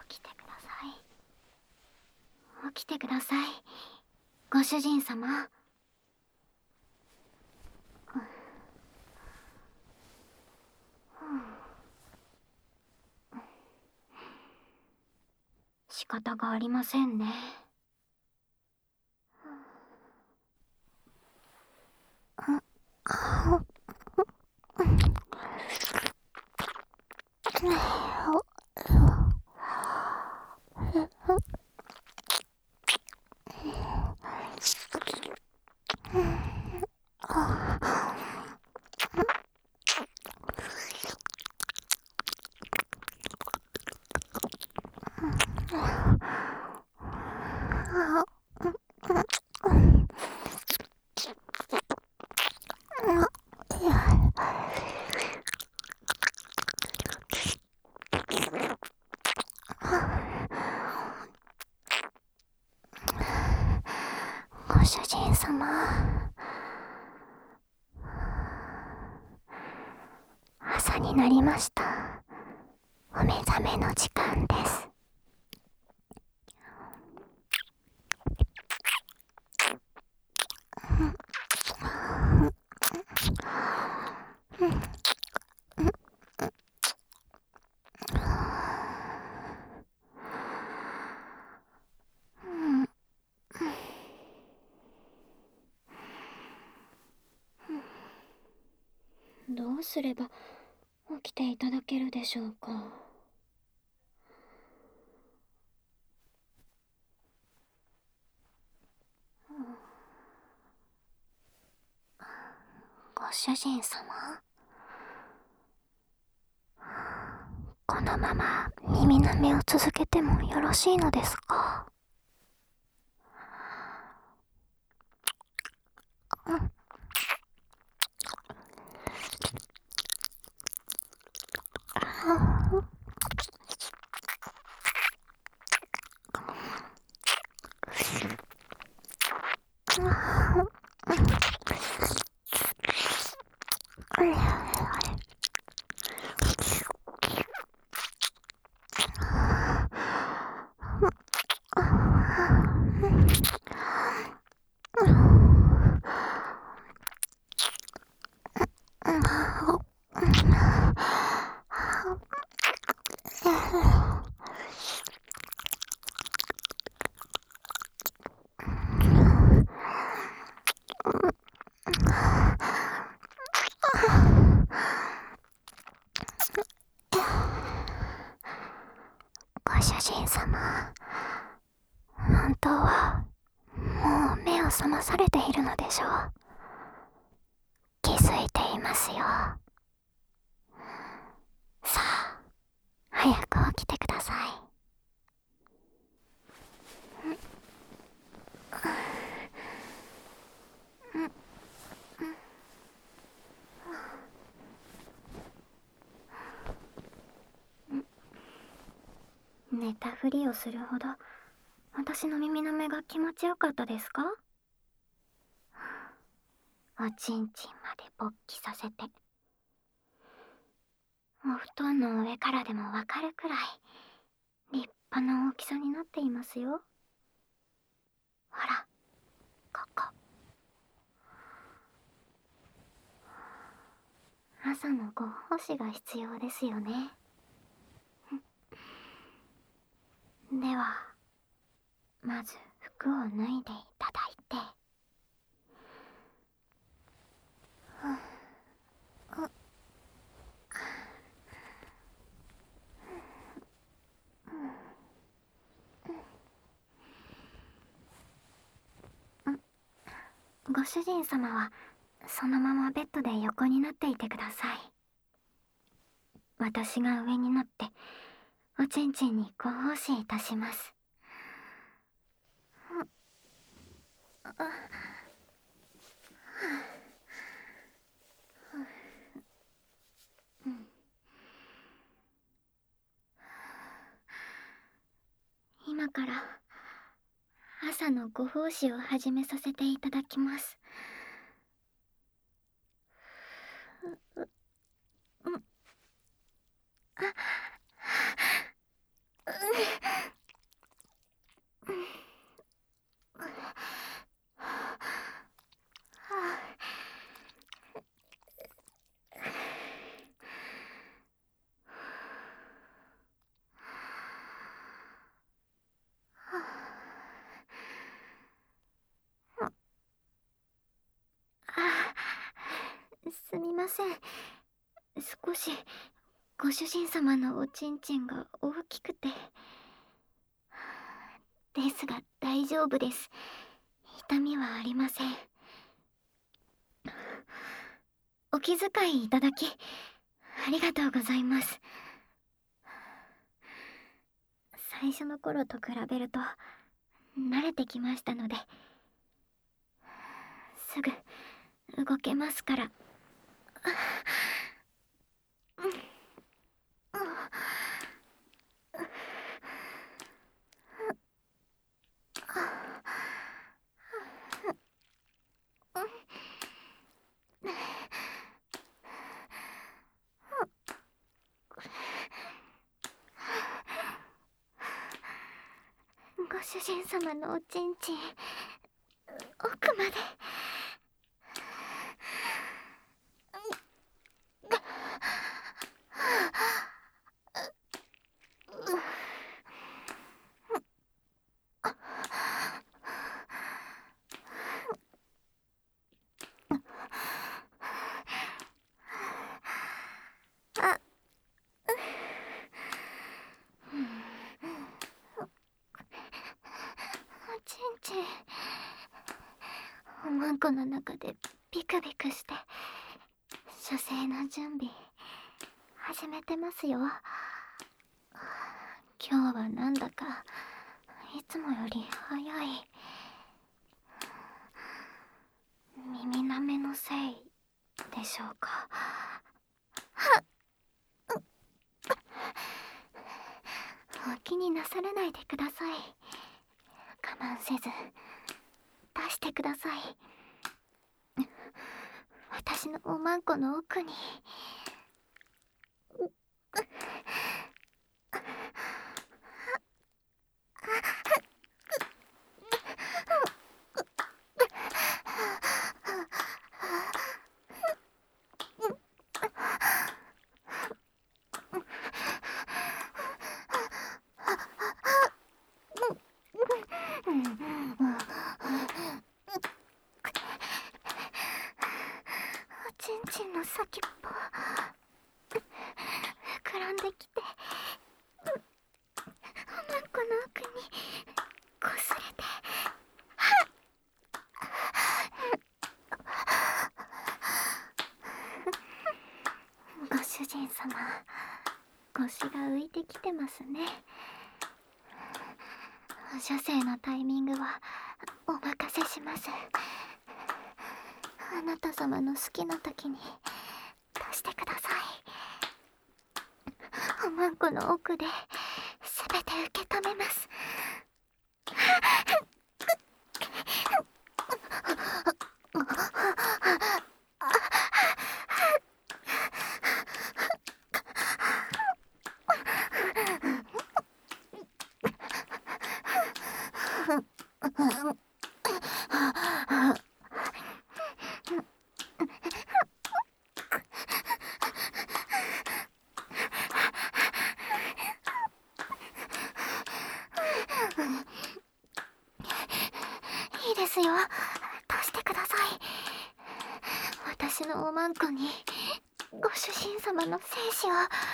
起きてください。起きてください。ご主人様。仕方がありませんね。ご主人様、朝になりました。お目覚めの時間です。どうすれば起きていただけるでしょうか。ご主人様、このまま耳なめを続けてもよろしいのですか？ご主人様、本当はもう目を覚まされているのでしょう。気づいていますよ。さあ、早く起きてください。寝たふりをするほど私の耳の目が気持ちよかったですか？おちんちんまで勃起させて、お布団の上からでもわかるくらい立派な大きさになっていますよ。ほら、ここ。朝のご奉仕が必要ですよね。ではまず服を脱いでいただいて、ご主人様はそのままベッドで横になっていてください。私が上になっておちんちんにご奉仕いたします。今から朝のご奉仕を始めさせていただきます。 すみません。少しご主人様のおちんちんが大きくて。ですが大丈夫です。痛みはありません。お気遣いいただきありがとうございます。最初の頃と比べると慣れてきましたので、すぐ動けますから。ご主人様のおちんちん奥まで。おちんちんおまんこの中でビクビクして射精の準備始めてますよ。今日はなんだかいつもより早い。耳なめのせいでしょうか。お気になさらないでください。我慢せず出してください。私のおまんこの奥に。おちんちんの先っぽ膨らんできて、おまんこの奥にこすれて。ご主人様、腰が浮いてきてますね。射精のタイミングはお任せします。あなた様の好きな時に出してください。おまんこの奥で全て受け止めます。いいですよ、出してください。私のおまんこにご主人様の精子を。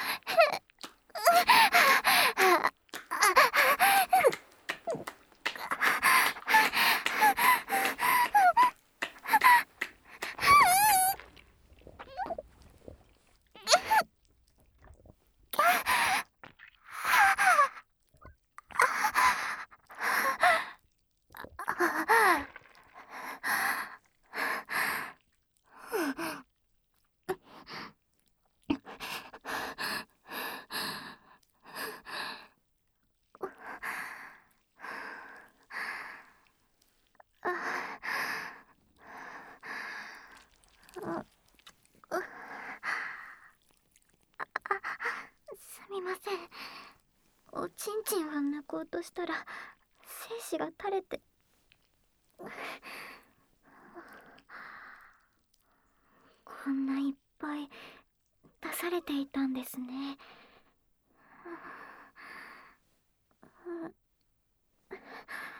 すみません。おちんちんを抜こうとしたら精子が垂れて。こんないっぱい出されていたんですね。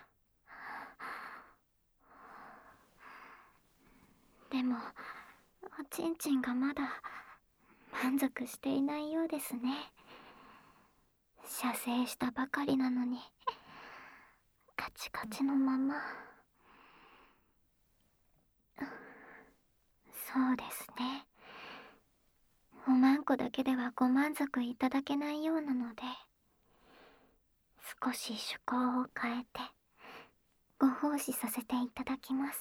でもおちんちんがまだ満足していないようですね。射精したばかりなのにカチカチのまま。そうですね。おまんこだけではご満足いただけないようなので、少し趣向を変えてご奉仕させていただきます。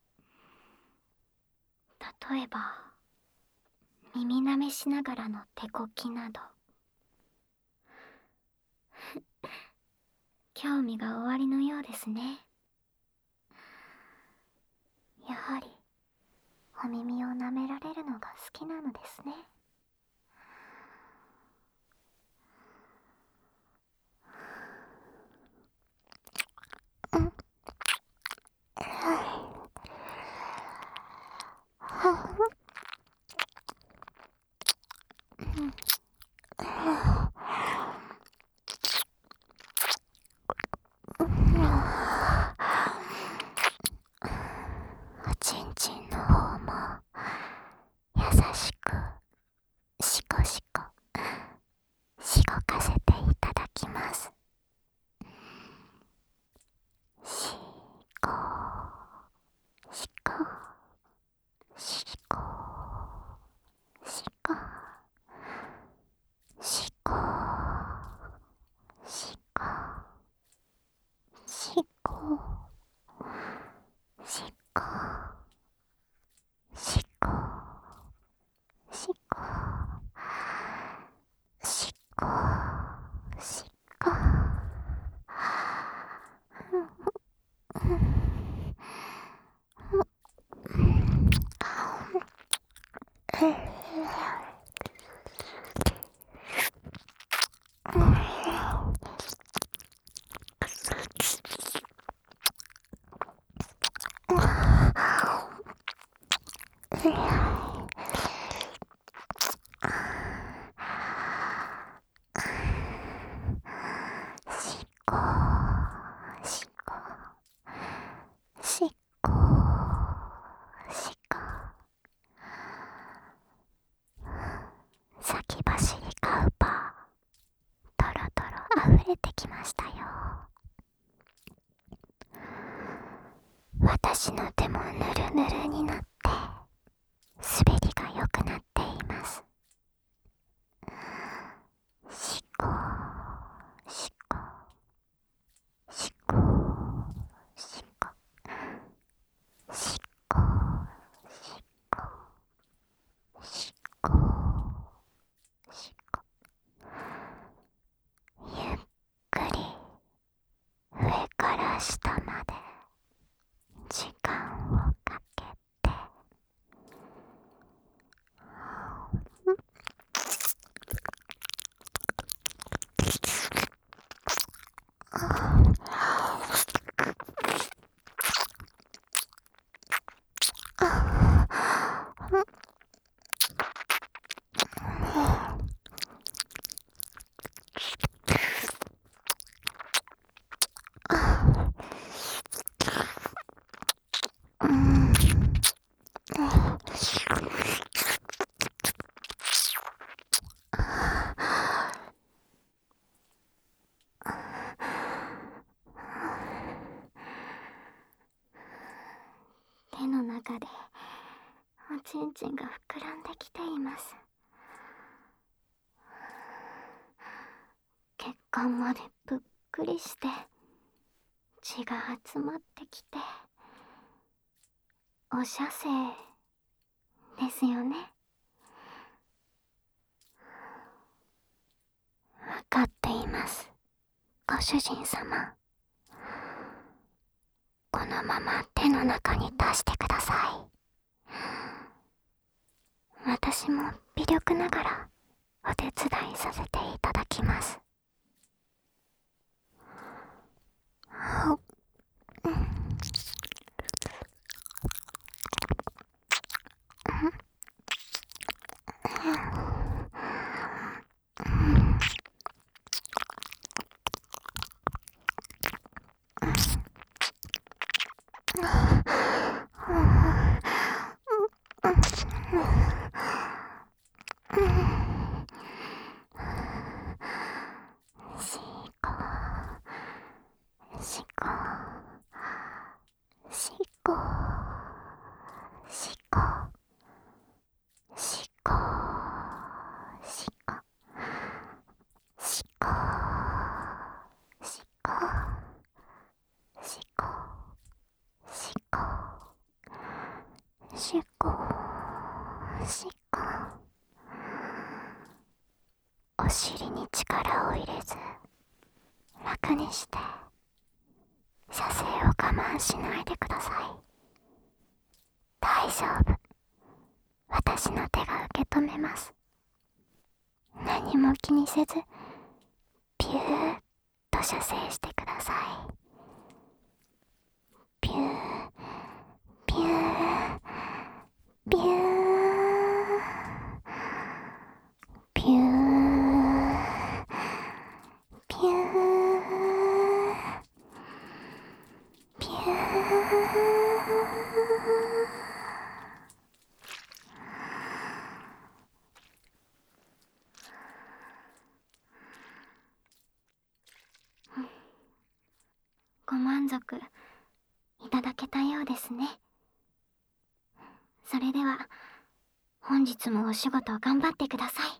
例えば耳なめしながらの手こきなど。興味がおありのようですね。やはりお耳を舐められるのが好きなのですね。おちんちんの方も優しくシコシコしごかせていただきます。しこしこしこしこしこしこしこしこしこしこしこしこ。しこしこしこしこ。先走りカウパー、トロトロ溢れてきましたよ。私の手もぬるぬるになって滑りが良くなっています。しこしこしこしこしこしこしこしこ。ゆっくり上から下まで時間をかけて、手の中でおちんちんが膨らんできています。血管までぷっくりして血が集まってきて、お射精ですよね。わかっています、ご主人様。このまま手の中に出してください。私も微力ながらお手伝いさせていただきます。 お尻に力を入れず楽にして射精を我慢しないでください。大丈夫、私の手が受け止めます。何も気にせずピューッと射精してください。ピューピューピューピューピューピュー。ご満足いただけたようですね。それでは本日もお仕事頑張ってください。